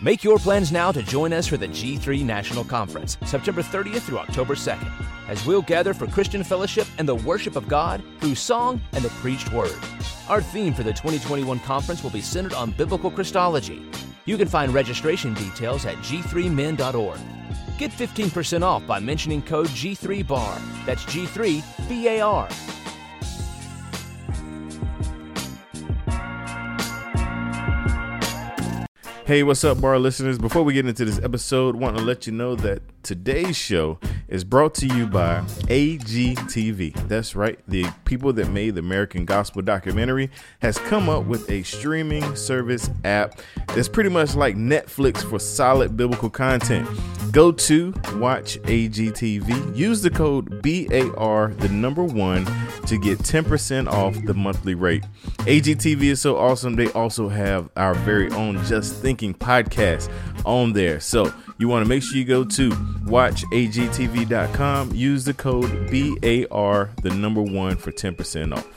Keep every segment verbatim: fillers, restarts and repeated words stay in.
Make your plans now to join us for the G three National Conference, September thirtieth through October second, as we'll gather for Christian fellowship and the worship of God through song and the preached word. Our theme for the twenty twenty-one conference will be centered on biblical Christology. You can find registration details at g three men dot org. Get fifteen percent off by mentioning code G three B A R. That's G three B A R. Hey, what's up, bar listeners? Before we get into this episode, want to let you know that today's show is brought to you by A G T V. That's right. The people that made the American Gospel documentary has come up with a streaming service app that's pretty much like Netflix for solid biblical content. Go to watch A G T V. Use the code B A R, the number one, to get ten percent off the monthly rate. A G T V is so awesome. They also have our very own Just Thinking podcast on there. So you want to make sure you go to watch A G T V dot com. Use the code B A R, the number one, for ten percent off.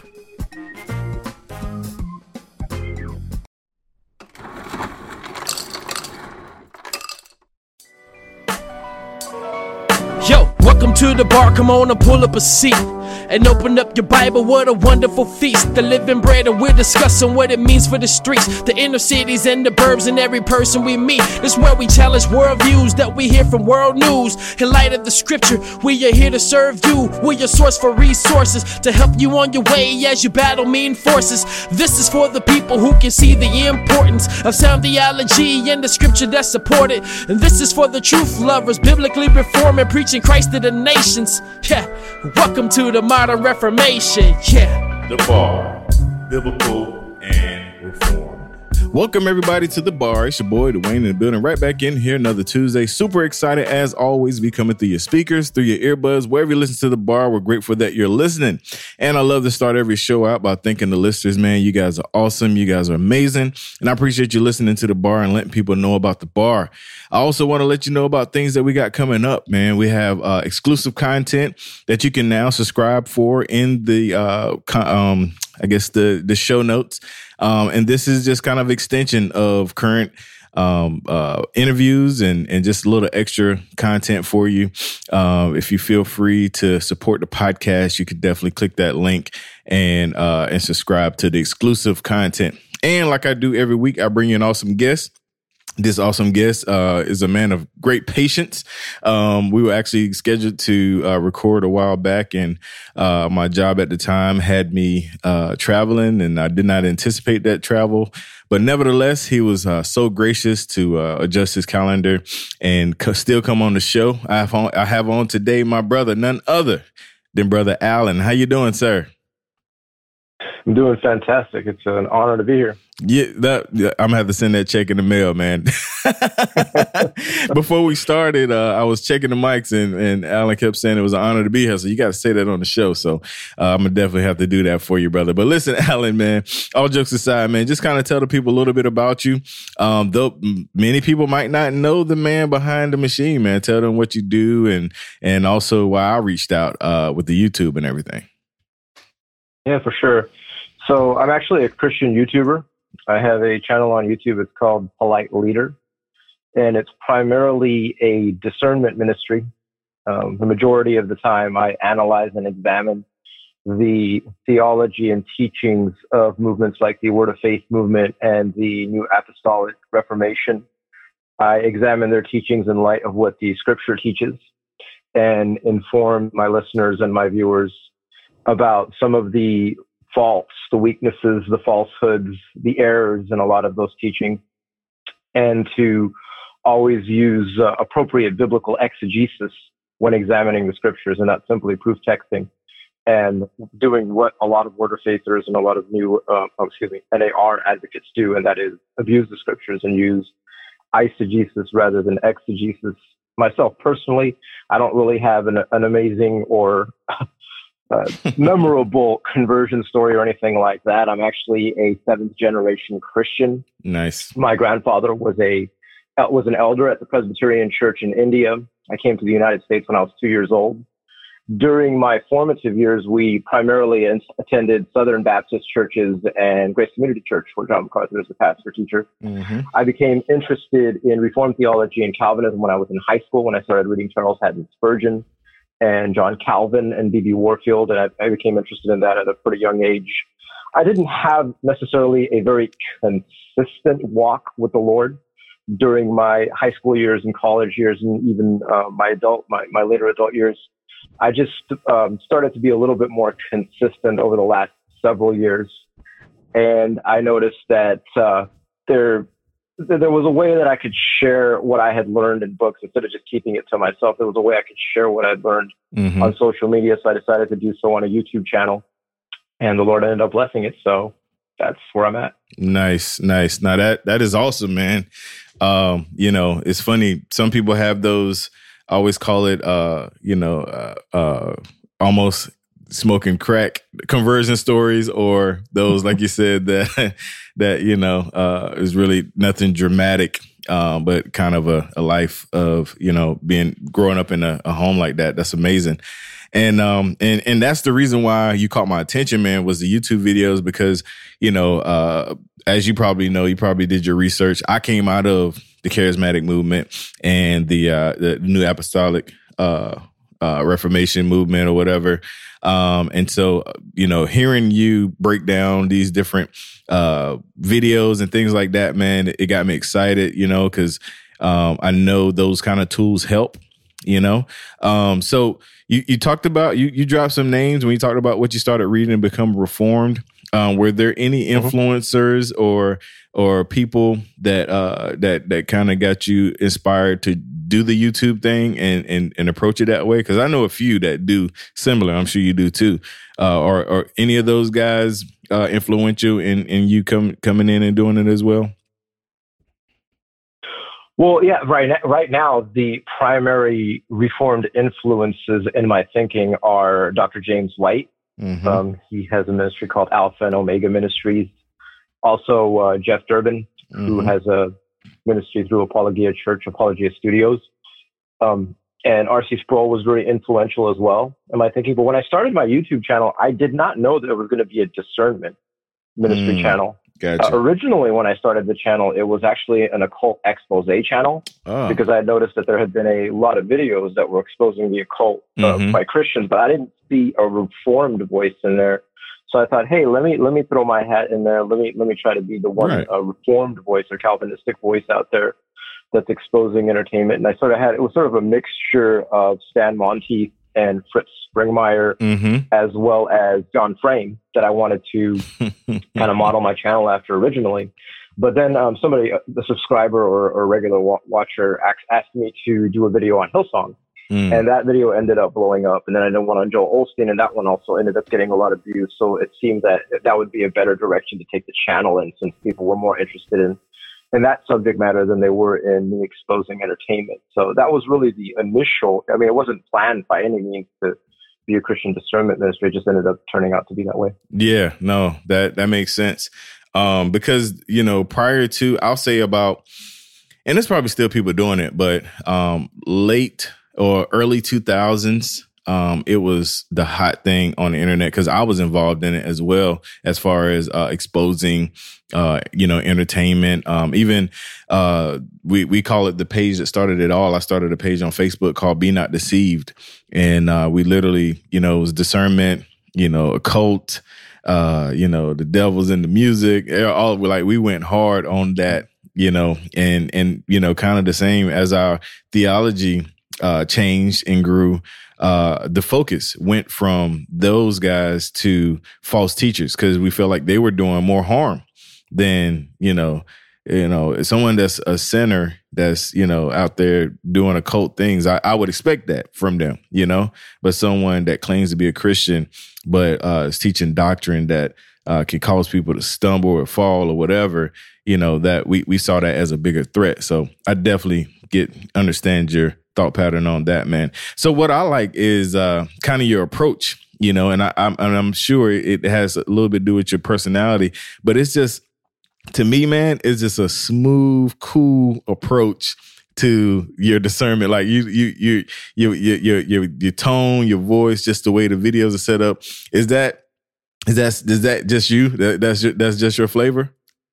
Yo, welcome to the bar. Come on and pull up a seat and open up your Bible. What a wonderful feast. The living bread, and we're discussing what it means for the streets, the inner cities and the burbs, and every person we meet. This is where we challenge worldviews that we hear from world news. In light of the scripture, we are here to serve you. We're your source for resources to help you on your way as you battle mean forces. This is for the people who can see the importance of sound theology and the scripture that support it. And this is for the truth lovers, biblically reforming, preaching Christ to the nations. Yeah, welcome to the Modern Reformation. Yeah, The Bar, biblical and reformed. Welcome everybody to The Bar. It's your boy Dwayne in the building, right back in here another Tuesday. Super excited as always to be coming through your speakers, through your earbuds, wherever you listen to The Bar. We're grateful that you're listening. And I love to start every show out by thanking the listeners, man. You guys are awesome. You guys are amazing. And I appreciate you listening to The Bar and letting people know about The Bar. I also want to let you know about things that we got coming up, man. We have uh, exclusive content that you can now subscribe for in the, uh, um, I guess, the, the show notes. Um, and this is just kind of extension of current um, uh, interviews and, and just a little extra content for you. Um, if you feel free to support the podcast, you could definitely click that link and uh, and subscribe to the exclusive content. And like I do every week, I bring you an awesome guest. This awesome guest uh, is a man of great patience. Um, we were actually scheduled to uh, record a while back, and uh, my job at the time had me uh, traveling, and I did not anticipate that travel. But nevertheless, he was uh, so gracious to uh, adjust his calendar and co- still come on the show. I have on, I have on today my brother, none other than Brother Allen. How you doing, sir? I'm doing fantastic. It's an honor to be here. Yeah, that yeah, I'm gonna have to send that check in the mail, man. Before we started, uh, I was checking the mics, and, and Alan kept saying it was an honor to be here. So you got to say that on the show. So uh, I'm gonna definitely have to do that for you, brother. But listen, Alan, man, all jokes aside, man, just kind of tell the people a little bit about you. Um, though many people might not know the man behind the machine, man. Tell them what you do, and and also why I reached out uh, with the YouTube and everything. Yeah, for sure. So I'm actually a Christian YouTuber. I have a channel on YouTube. It's called Polite Leader, and it's primarily a discernment ministry. Um, the majority of the time, I analyze and examine the theology and teachings of movements like the Word of Faith movement and the New Apostolic Reformation. I examine their teachings in light of what the Scripture teaches and inform my listeners and my viewers about some of the faults, the weaknesses, the falsehoods, the errors in a lot of those teachings, and to always use uh, appropriate biblical exegesis when examining the scriptures, and not simply proof texting and doing what a lot of Word of Faithers and a lot of new, uh, oh, excuse me, N A R advocates do, and that is abuse the scriptures and use eisegesis rather than exegesis. Myself personally, I don't really have an, an amazing or Uh, memorable conversion story or anything like that. I'm actually a seventh generation Christian. Nice. My grandfather was a was an elder at the Presbyterian Church in India. I came to the United States when I was two years old, during my formative years, we primarily attended Southern Baptist churches and Grace Community Church, where John MacArthur is the pastor teacher. Mm-hmm. I became interested in Reformed theology and Calvinism when I was in high school, when I started reading Charles Haddon Spurgeon and John Calvin and B B Warfield. And I, I became interested in that at a pretty young age. I didn't have necessarily a very consistent walk with the Lord during my high school years and college years, and even uh, my adult, my, my later adult years. I just um, started to be a little bit more consistent over the last several years. And I noticed that uh, there, there was a way that I could share what I had learned in books instead of just keeping it to myself. There was a way I could share what I'd learned mm-hmm. on social media. So I decided to do so on a YouTube channel, and the Lord ended up blessing it. So that's where I'm at. Nice, nice. Now that, that is awesome, man. Um, you know, it's funny. Some people have those, I always call it, uh, you know, uh, uh, almost smoking crack conversion stories, or those, like you said, that, that, you know, uh, is really nothing dramatic, um, but kind of a, a life of, you know, being, growing up in a, a home like that. That's amazing. And, um, and, and that's the reason why you caught my attention, man, was the YouTube videos, because, you know, uh, as you probably know, you probably did your research. I came out of the charismatic movement and the, uh, the New Apostolic, uh, uh, Reformation movement or whatever. Um, and so, you know, hearing you break down these different, uh, videos and things like that, man, it got me excited, you know, cause, um, I know those kind of tools help, you know? Um, so you, you talked about, you, you dropped some names when you talked about what you started reading and become reformed. Um, were there any influencers or or people that uh, that that kind of got you inspired to do the YouTube thing and and, and approach it that way? Because I know a few that do similar. I'm sure you do too. Uh, or, or any of those guys uh, influential in, in you come, coming in and doing it as well? Well, yeah, right, right now, the primary Reformed influences in my thinking are Doctor James White. Mm-hmm. Um, he has a ministry called Alpha and Omega Ministries. Also, uh, Jeff Durbin, mm-hmm. who has a ministry through Apologia Church, Apologia Studios. Um, and R C Sproul was very influential as well in my thinking. But when I started my YouTube channel, I did not know that there was going to be a discernment ministry mm, channel. Gotcha. Uh, originally, when I started the channel, it was actually an occult expose channel oh. because I had noticed that there had been a lot of videos that were exposing the occult uh, mm-hmm. by Christians, but I didn't see a reformed voice in there. So I thought, hey, let me let me throw my hat in there. Let me let me try to be the one right. uh, reformed voice or Calvinistic voice out there that's exposing entertainment. And I sort of had it was sort of a mixture of Stan Monteith and Fritz Springmeier, mm-hmm. as well as John Frame, that I wanted to kind of model my channel after originally. But then um, somebody, the subscriber or, or regular wa- watcher, asked me to do a video on Hillsong. Mm. And that video ended up blowing up. And then I did one on Joel Osteen, and that one also ended up getting a lot of views. So it seemed that that would be a better direction to take the channel in, since people were more interested in in that subject matter than they were in me exposing entertainment. So that was really the initial, I mean, it wasn't planned by any means to be a Christian discernment ministry. It just ended up turning out to be that way. Yeah, no, that, that makes sense. Um, because, you know, prior to, I'll say about, and there's probably still people doing it, but um, late or early two thousands, Um, it was the hot thing on the internet because I was involved in it as well, as far as uh, exposing, uh, you know, entertainment. Um, even uh, we we call it the page that started it all. I started a page on Facebook called Be Not Deceived, and uh, we literally, you know, it was discernment, you know, occult, uh, you know, the devil's in the music. All like we went hard on that, you know, and and you know, kind of the same as our theology uh, changed and grew. Uh, the focus went from those guys to false teachers because we felt like they were doing more harm than, you know, you know, someone that's a sinner that's, you know, out there doing occult things. I, I would expect that from them, you know, but someone that claims to be a Christian, but uh, is teaching doctrine that uh, can cause people to stumble or fall or whatever, you know, that we, we saw that as a bigger threat. So I definitely get, understand your thought pattern on that, man. So what I like is uh, kind of your approach, you know, and I, I'm, and I'm sure it has a little bit to do with your personality, but it's just, to me, man, it's just a smooth, cool approach to your discernment? Like you, you, you, your, your, your, your tone, your voice, just the way the videos are set up. Is that, is that, is that just you? That, that's your, that's just your flavor?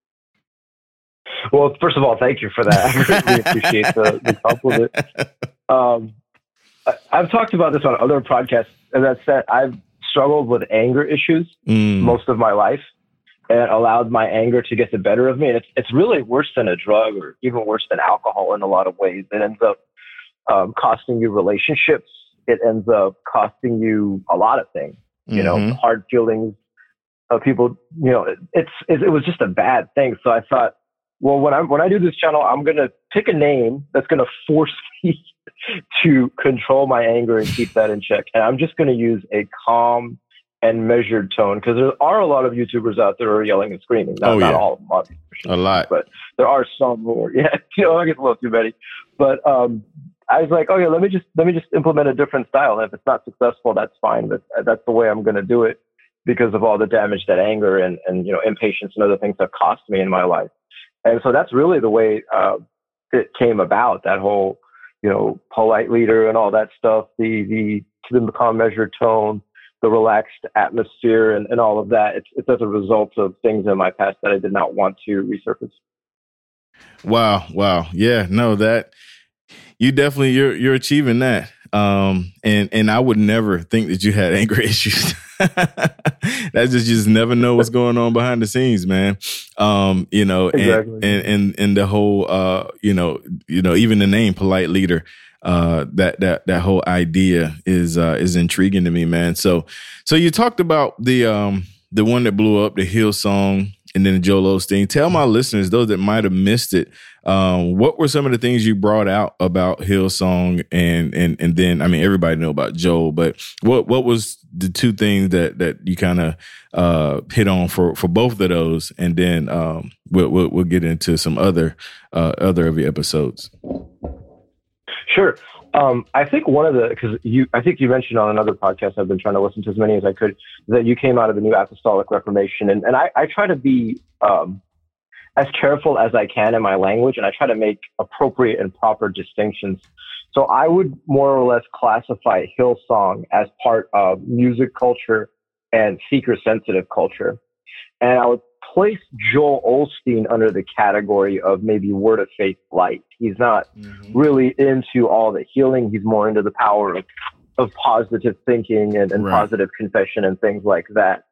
Well, first of all, thank you for that. I really appreciate the, the compliment. Um, I, I've talked about this on other podcasts, and that said, I've struggled with anger issues mm. most of my life, and allowed my anger to get the better of me. And it's it's really worse than a drug, or even worse than alcohol in a lot of ways. It ends up um, costing you relationships. It ends up costing you a lot of things. Mm-hmm. You know, hard feelings of people. You know, it, it's it, it was just a bad thing. So I thought, well, when I when I do this channel, I'm gonna pick a name that's gonna force me to control my anger and keep that in check. And I'm just gonna use a calm and measured tone, because there are a lot of YouTubers out there who are yelling and screaming. Not, oh, yeah. not all of them, obviously, a lot, but there are some who are, yeah, you know, I get a little too many. But um, I was like, okay, let me just let me just implement a different style. And if it's not successful, that's fine. But that's the way I'm going to do it, because of all the damage that anger and and you know impatience and other things have cost me in my life. And so that's really the way uh, it came about. That whole, you know, polite leader and all that stuff. The the the calm, measured tone, the relaxed atmosphere, and, and all of that. It's, it's as a result of things in my past that I did not want to resurface. Wow. Wow. Yeah, no, that you definitely, you're, you're achieving that. Um, and, and I would never think that you had anger issues. That's just, you just never know what's going on behind the scenes, man. Um, you know, exactly. and, and, and, and the whole, uh, you know, you know, even the name polite leader, Uh, that that that whole idea is uh, is intriguing to me, man. So so you talked about the um, the one that blew up, the Hillsong, and then Joel Osteen. Tell my listeners, those that might have missed it, um, what were some of the things you brought out about Hillsong, and and and then I mean everybody know about Joel, but what what was the two things that that you kind of uh, hit on for for both of those, and then um, we'll, we'll we'll get into some other uh, other of your episodes. Sure. Um, I think one of the, because you, I think you mentioned on another podcast, I've been trying to listen to as many as I could, that you came out of the New Apostolic Reformation. And, and I, I try to be um, as careful as I can in my language, and I try to make appropriate and proper distinctions. So I would more or less classify Hillsong as part of music culture and seeker-sensitive culture. And I would place Joel Osteen under the category of maybe Word of Faith light. He's not mm-hmm. really into all the healing. He's more into the power of, of positive thinking and, and right. positive confession and things like that.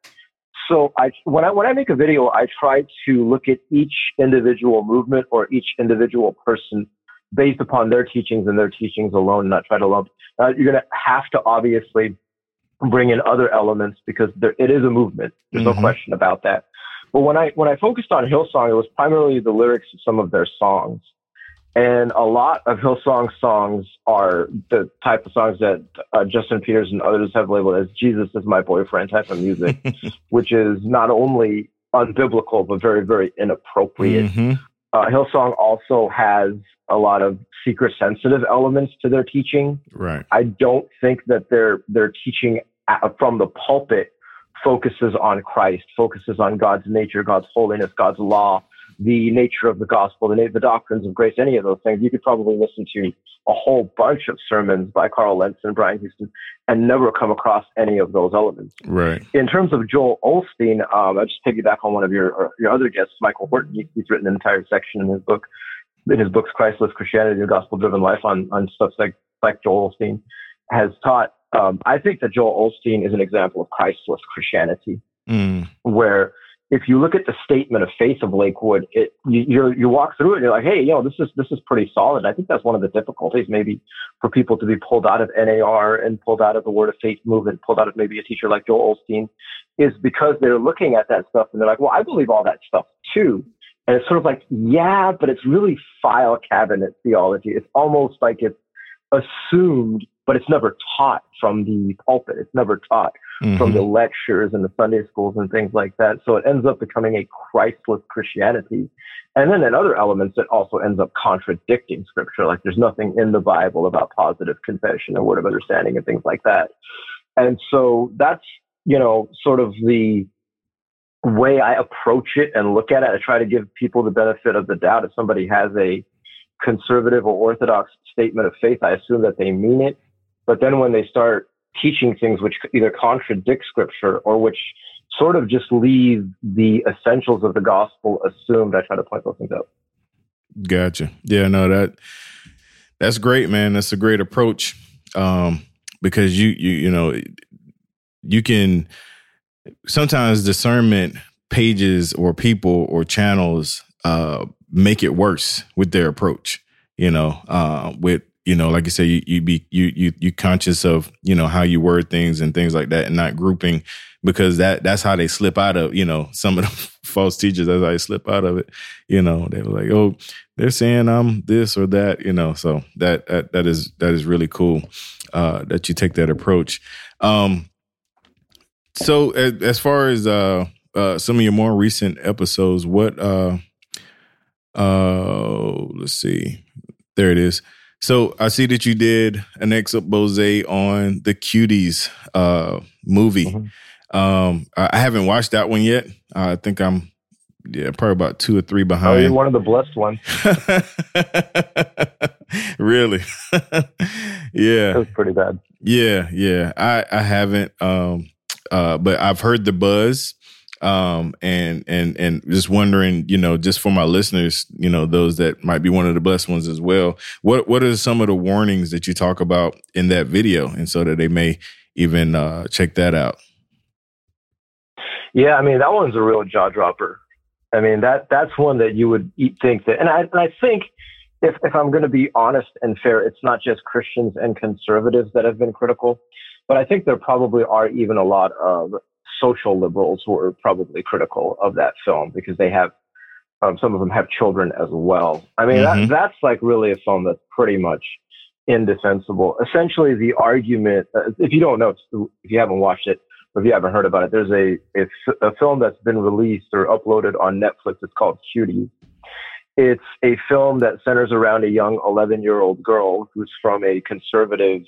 So I, when I when I make a video, I try to look at each individual movement or each individual person based upon their teachings and their teachings alone, not try to lump. Uh, you're going to have to obviously bring in other elements, because there, it is a movement. There's mm-hmm. no question about that. But when I when I focused on Hillsong, it was primarily the lyrics of some of their songs. And a lot of Hillsong songs are the type of songs that uh, Justin Peters and others have labeled as Jesus is my boyfriend type of music, which is not only unbiblical, but very, very inappropriate. Mm-hmm. Uh, Hillsong also has a lot of seeker-sensitive elements to their teaching. Right. I don't think that their their teaching at, from the pulpit focuses on Christ, focuses on God's nature, God's holiness, God's law, the nature of the gospel, the, the doctrines of grace, any of those things. You could probably listen to a whole bunch of sermons by Carl Lentz and Brian Houston and never come across any of those elements. Right. In terms of Joel Osteen, um, I'll just piggyback on one of your your other guests, Michael Horton. He, he's written an entire section in his book, in his books, Christless Christianity and Gospel-Driven Life, on, on stuff like, like Joel Osteen has taught. Um, I think that Joel Osteen is an example of Christless Christianity, mm. where if you look at the statement of faith of Lakewood, it you you're, you walk through it and you're like, hey, you know, this is this is pretty solid. I think that's one of the difficulties maybe for people to be pulled out of N A R and pulled out of the Word of Faith movement, pulled out of maybe a teacher like Joel Osteen, is because they're looking at that stuff and they're like, well, I believe all that stuff too. And it's sort of like, yeah, but it's really file cabinet theology. It's almost like it's assumed, but it's never taught from the pulpit. It's never taught mm-hmm. from the lectures and the Sunday schools and things like that. So it ends up becoming a Christless Christianity. And then in other elements, it also ends up contradicting Scripture. Like there's nothing in the Bible about positive confession or word of understanding and things like that. And so that's, you know, sort of the way I approach it and look at it. I try to give people the benefit of the doubt. If somebody has a conservative or orthodox statement of faith, I assume that they mean it. But then when they start teaching things which either contradict scripture or which sort of just leave the essentials of the gospel assumed, I try to point those things out. Gotcha. Yeah, no, that that's great, man. That's a great approach. Um, because you, you, you know, you can sometimes discernment pages or people or channels, uh, make it worse with their approach, you know, uh, with, you know, like you say, you, you be, you, you, you conscious of, you know, how you word things and things like that and not grouping, because that, that's how they slip out of, you know, some of the false teachers, that's how they slip out of it. You know, they were like, oh, they're saying I'm this or that, you know, so that, that, that is, that is really cool, uh, that you take that approach. Um, so as, as far as, uh, uh, some of your more recent episodes, what, uh, uh, let's see, there it is. So I see that you did an expose on the Cuties uh, movie. Mm-hmm. Um, I haven't watched that one yet. Uh, I think I'm yeah probably about two or three behind. Oh, you're one of the blessed ones. Really? Yeah. It was pretty bad. Yeah, yeah. I I haven't, um, uh, but I've heard the buzz. Um, and, and, and just wondering, you know, just for my listeners, you know, those that might be one of the blessed ones as well, what, what are some of the warnings that you talk about in that video? And so that they may even, uh, check that out. Yeah. I mean, that one's a real jaw dropper. I mean, that, that's one that you would think that, and I, and I think if, if I'm going to be honest and fair, it's not just Christians and conservatives that have been critical, but I think there probably are even a lot of social liberals who are probably critical of that film because they have, um, some of them have children as well. I mean, mm-hmm. that, that's like really a film that's pretty much indefensible. Essentially, the argument, uh, if you don't know, if you haven't watched it, or if you haven't heard about it, there's a, a, a film that's been released or uploaded on Netflix. It's called Cuties. It's a film that centers around a young eleven-year-old girl who's from a conservative,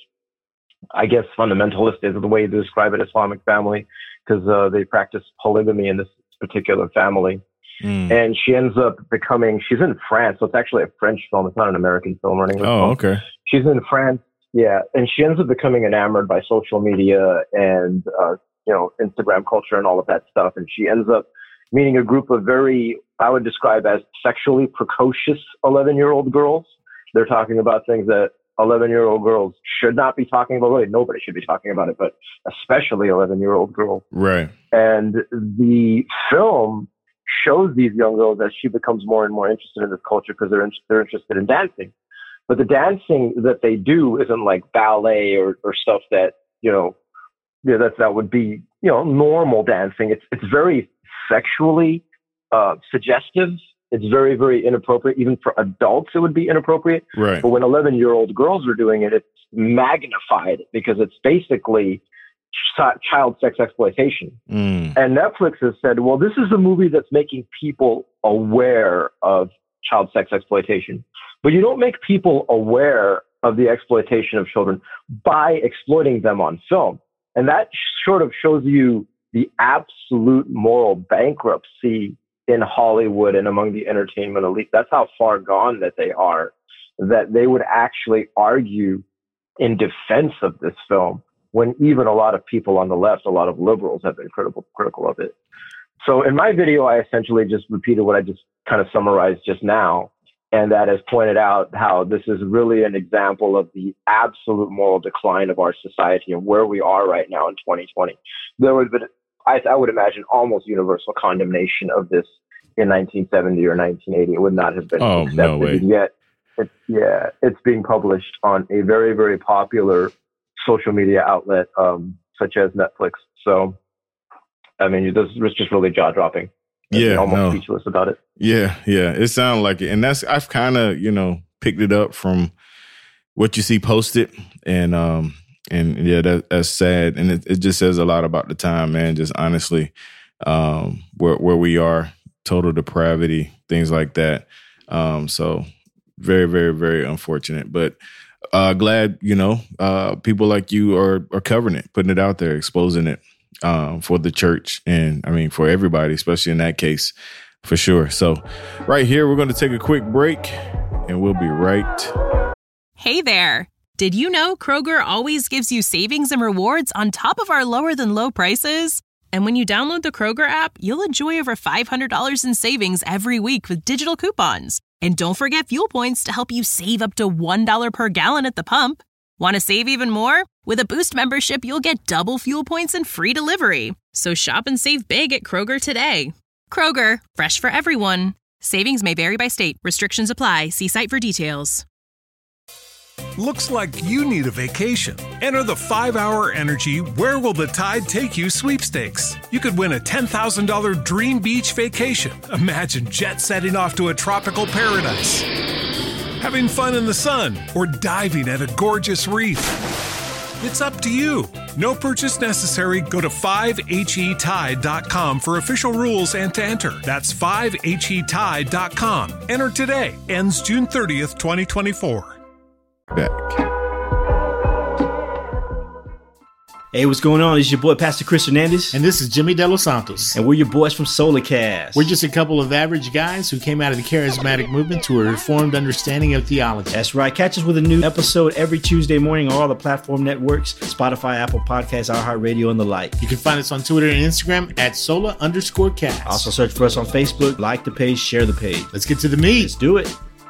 I guess, fundamentalist is the way to describe it, Islamic family, because uh, they practice polygamy in this particular family. Mm. And she ends up becoming, she's in France, so it's actually a French film. It's not an American film or anything. Oh, okay. She's in France, yeah. And she ends up becoming enamored by social media and, uh, you know, Instagram culture and all of that stuff. And she ends up meeting a group of very, I would describe as sexually precocious eleven-year-old girls. They're talking about things that eleven-year-old girls should not be talking about. Really, nobody should be talking about it, but especially eleven-year-old girls. Right. And the film shows these young girls as she becomes more and more interested in this culture because they're in, they're interested in dancing. But the dancing that they do isn't like ballet or, or stuff that, you know, yeah, that that would be, you know, normal dancing. It's it's very sexually uh, suggestive. It's very, very inappropriate. Even for adults, it would be inappropriate. Right. But when eleven-year-old girls are doing it, it's magnified because it's basically ch- child sex exploitation. Mm. And Netflix has said, well, this is a movie that's making people aware of child sex exploitation. But you don't make people aware of the exploitation of children by exploiting them on film. And that sort of shows you the absolute moral bankruptcy in Hollywood and among the entertainment elite. That's how far gone that they are, that they would actually argue in defense of this film when even a lot of people on the left, a lot of liberals have been critical, critical of it. So in my video, I essentially just repeated what I just kind of summarized just now. And that has pointed out how this is really an example of the absolute moral decline of our society and where we are right now in twenty twenty. There would have been, I, I would imagine, almost universal condemnation of this in nineteen seventy or nineteen eighty. It would not have been oh, accepted. No way. Yet, it's, yeah, it's being published on a very, very popular social media outlet um, such as Netflix. So, I mean, this is just really jaw-dropping. Yeah, almost no. speechless about it. Yeah, yeah, it sounded like it, and that's I've kind of you know picked it up from what you see posted, and um and yeah, that, that's sad, and it, it just says a lot about the time, man. Just honestly, um, where where we are, total depravity, things like that. Um, so very, very, very unfortunate, but uh, glad you know uh, people like you are are covering it, putting it out there, exposing it. Um, for the church and I mean for everybody, especially in that case, for sure. So right here, we're going to take a quick break, and we'll be right. Hey there. Did you know Kroger always gives you savings and rewards on top of our lower than low prices? And when you download the Kroger app, you'll enjoy over five hundred dollars in savings every week with digital coupons. And don't forget fuel points to help you save up to one dollar per gallon at the pump. Want to save even more? With a Boost membership, you'll get double fuel points and free delivery. So shop and save big at Kroger today. Kroger, fresh for everyone. Savings may vary by state. Restrictions apply. See site for details. Looks like you need a vacation. Enter the five hour Energy Where Will the Tide Take You sweepstakes. You could win a ten thousand dollars dream beach vacation. Imagine jet setting off to a tropical paradise, having fun in the sun, or diving at a gorgeous reef. It's up to you. No purchase necessary. Go to five H E tide dot com for official rules and to enter. That's five H E tide dot com. Enter today. Ends June thirtieth, twenty twenty-four. Back. Hey, what's going on? It's your boy, Pastor Chris Hernandez. And this is Jimmy De Los Santos. And we're your boys from Solarcast. We're just a couple of average guys who came out of the charismatic movement to a reformed understanding of theology. That's right. Catch us with a new episode every Tuesday morning on all the platform networks, Spotify, Apple Podcasts, iHeartRadio, and the like. You can find us on Twitter and Instagram at Sola underscore cast. Also search for us on Facebook, like the page, share the page. Let's get to the meat. Let's do it.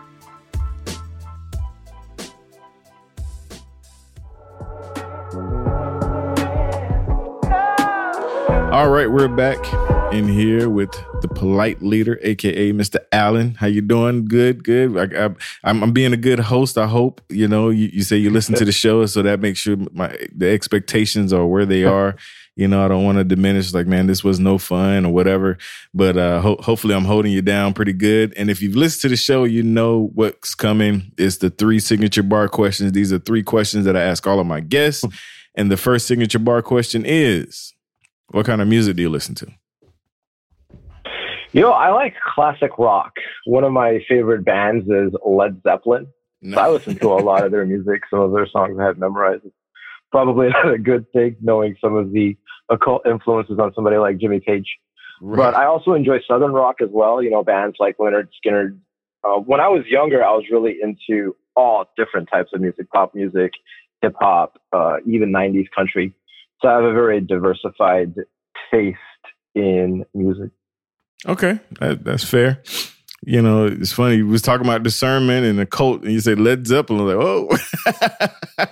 All right, we're back in here with the polite leader, aka Mister Allen. How you doing? Good, good. I, I, I'm, I'm being a good host. I hope you know. You, you say you listen to the show, so that makes sure my the expectations are where they are. You know, I don't want to diminish. Like, man, this was no fun or whatever. But uh, ho- hopefully, I'm holding you down pretty good. And if you've listened to the show, you know what's coming. It's the three signature bar questions. These are three questions that I ask all of my guests. And the first signature bar question is, what kind of music do you listen to? You know, I like classic rock. One of my favorite bands is Led Zeppelin. No. So I listen to a lot of their music. Some of their songs I have memorized. It's probably not a good thing knowing some of the occult influences on somebody like Jimmy Page. Right. But I also enjoy Southern rock as well. You know, bands like Lynyrd Skynyrd. Uh, when I was younger, I was really into all different types of music, pop music, hip hop, uh, even nineties country. So I have a very diversified taste in music. Okay, that, that's fair. You know, it's funny. We was talking about discernment and the cult, and you said Led Zeppelin. I'm like, oh,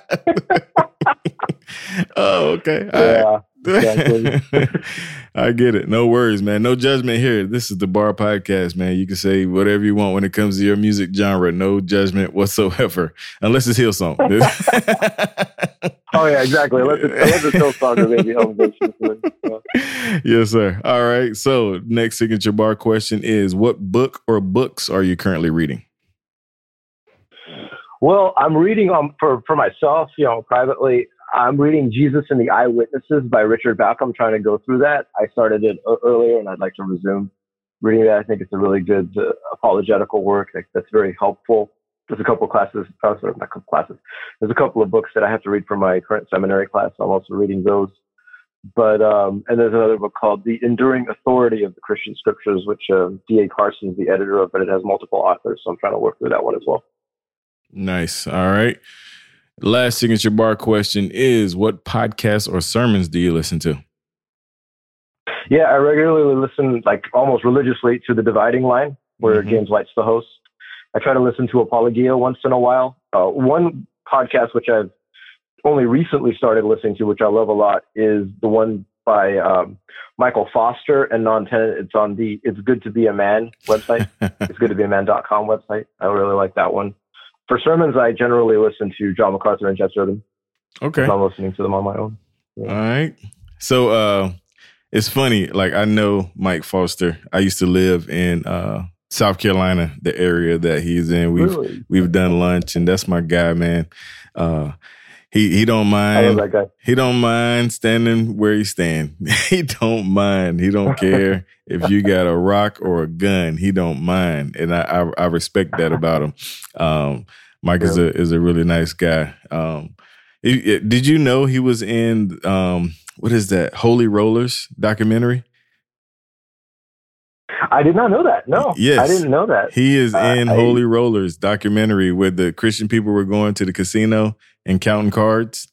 oh, okay. All yeah, right. exactly. I get it. No worries, man. No judgment here. This is the Bar Podcast, man. You can say whatever you want when it comes to your music genre. No judgment whatsoever, unless it's Hillsong. Oh yeah, exactly. Unless it's, unless it's Hillsong or maybe Home Invasion. Yes, sir. All right. So, next signature bar question is: what book or books are you currently reading? Well, I'm reading um for for myself, you know, privately. I'm reading Jesus and the Eyewitnesses by Richard Bach. I'm trying to go through that. I started it earlier, and I'd like to resume reading that. I think it's a really good uh, apologetical work that's very helpful. There's a couple of classes, uh, sorry, not couple classes. There's a couple of books that I have to read for my current seminary class. I'm also reading those. But um, and there's another book called The Enduring Authority of the Christian Scriptures, which uh, D A Carson is the editor of, but it has multiple authors. So I'm trying to work through that one as well. Nice. All right. Last signature bar question is: what podcasts or sermons do you listen to? Yeah, I regularly listen, like almost religiously, to The Dividing Line, where mm-hmm. James White's the host. I try to listen to Apologia once in a while. Uh, one podcast which I've only recently started listening to, which I love a lot, is the one by um, Michael Foster and Non-Tenant. It's on the It's Good to Be a Man website. It's good to be a man dot com website. I really like that one. For sermons, I generally listen to John MacArthur and Jeff Sterling. Okay. I'm listening to them on my own. Yeah. All right. So uh, it's funny. Like, I know Mike Foster. I used to live in uh, South Carolina, the area that he's in. We've really? we've done lunch, and that's my guy, man. Uh, he he don't mind. I love that guy. He don't mind standing where he stand. He don't mind. He don't care if you got a rock or a gun. He don't mind, and I I, I respect that about him. Um, Mike yeah. is a is a really nice guy. Um, it, it, did you know he was in um, what is that Holy Rollers documentary? I did not know that. No, yes. I didn't know that. He is uh, in I, Holy Rollers documentary where the Christian people were going to the casino and counting cards.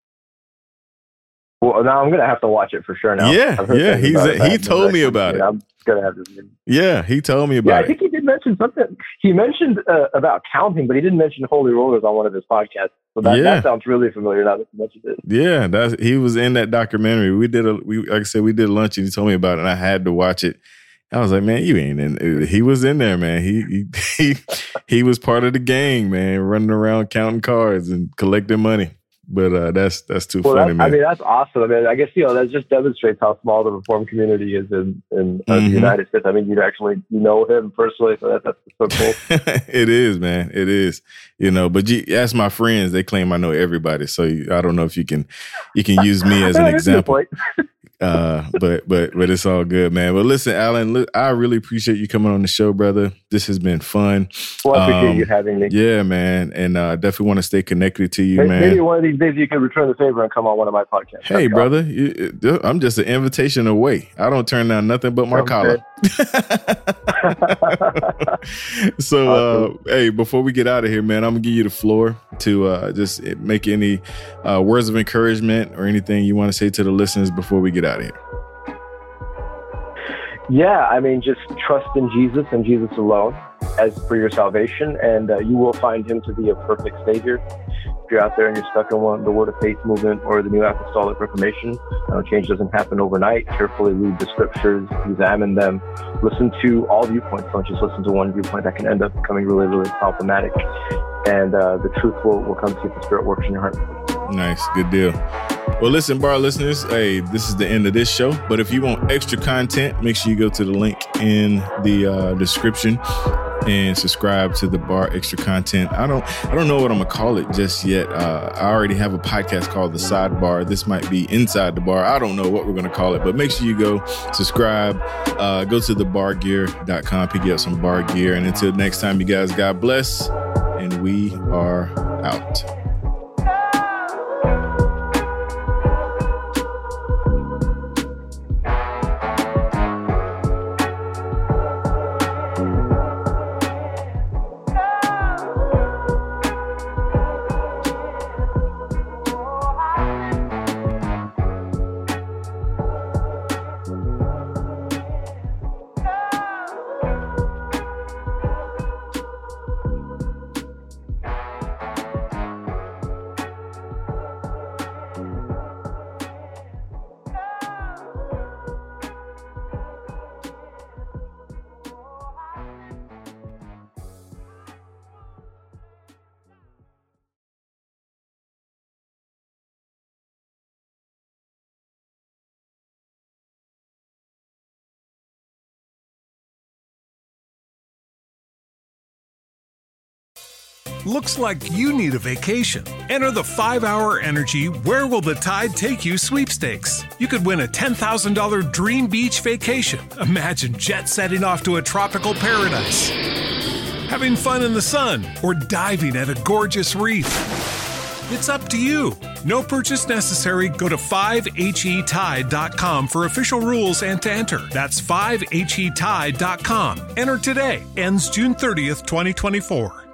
Well, now I'm gonna have to watch it for sure. Now, yeah, yeah. He's a, he told me about it. I'm gonna have to. Yeah, he told me about yeah, it. I think he did mention something. He mentioned uh, about counting, but he didn't mention Holy Rollers on one of his podcasts. So that, yeah. that sounds really familiar now that you mentioned it. Yeah, that's he was in that documentary. We did a we like I said, we did lunch and he told me about it and I had to watch it. I was like, man, you ain't in. He was in there, man. He he he, he was part of the gang, man, running around counting cards and collecting money. But uh, that's that's too well, funny, that's, man. I mean, that's awesome. I mean, I guess, you know, that just demonstrates how small the Reformed community is in, in uh, mm-hmm. the United States. I mean, you actually you know him personally, so that, that's so cool. It is, man. It is. You know, but you ask my friends, they claim I know everybody. So you, I don't know if you can you can use me as an example. Uh, but but but it's all good, man. But listen, Alan, look, I really appreciate you coming on the show, brother. This has been fun. Well, I appreciate um, you having me. Yeah, man, and uh, definitely want to stay connected to you, maybe, man. Maybe one of these days you can return the favor and come on one of my podcasts. Hey, brother, you, I'm just an invitation away. I don't turn down nothing but my okay. collar. So, awesome. uh, hey, before we get out of here, man, I'm gonna give you the floor to uh, just make any uh, words of encouragement or anything you want to say to the listeners before we get out of here. Yeah, I mean, just trust in Jesus and Jesus alone as for your salvation, and uh, you will find him to be a perfect Savior. If you're out there and you're stuck in one, the Word of Faith movement or the New Apostolic Reformation, uh, change doesn't happen overnight. Carefully read the scriptures, examine them, listen to all viewpoints. Don't just listen to one viewpoint that can end up becoming really, really problematic. And uh, the truth will, will come to you if the Spirit works in your heart. Nice. Good deal. Well, listen, bar listeners, hey, this is the end of this show. But if you want extra content, make sure you go to the link in the uh, description and subscribe to the Bar Extra Content. I don't I don't know what I'm going to call it just yet. Uh, I already have a podcast called The Sidebar. This might be Inside the Bar. I don't know what we're going to call it, but make sure you go subscribe. Uh, go to the bar gear dot com, pick up some bar gear. And until next time, you guys, God bless. And we are out. Looks like you need a vacation. Enter the five hour Energy Where Will the Tide Take You sweepstakes. You could win a ten thousand dollars dream beach vacation. Imagine jet setting off to a tropical paradise, having fun in the sun, or diving at a gorgeous reef. It's up to you. No purchase necessary. Go to five H E tide dot com for official rules and to enter. That's five H E tide dot com. Enter today. Ends June thirtieth, twenty twenty-four.